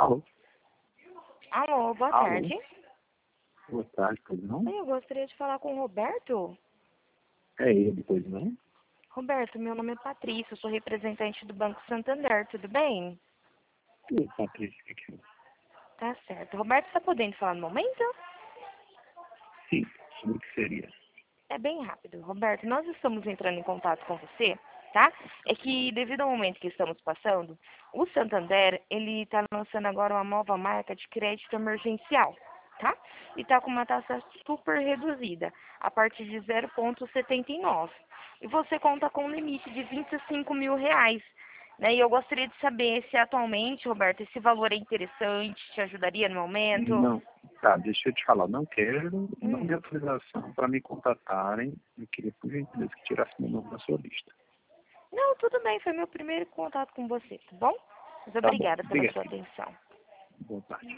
Alô? Alô, boa Alô? tarde. Boa tarde, pois não? Eu gostaria de falar com o Roberto. É ele, pois não? Roberto, meu nome é Patrícia, eu sou representante do Banco Santander, tudo bem? Oi, Patrícia, aqui. Tá certo. Roberto, está podendo falar no momento? Sim, sobre o que seria? É bem rápido. Roberto, nós estamos entrando em contato com você, tá? É que devido ao momento que estamos passando, o Santander, ele está lançando agora uma nova marca de crédito emergencial, tá? E está com uma taxa super reduzida, a partir de 0,79. E você conta com um limite de R$ 25.000, né? E eu gostaria de saber se atualmente, Roberto, esse valor é interessante, te ajudaria no momento? Não. Tá, deixa eu te falar. Não quero, não Hum. dei autorização para me contatarem. Eu queria, por gentileza, que tirasse meu nome da sua lista. Não, tudo bem, foi meu primeiro contato com você, tá bom? Mas Tá bom. obrigada pela sua Obrigado. atenção. Boa tarde.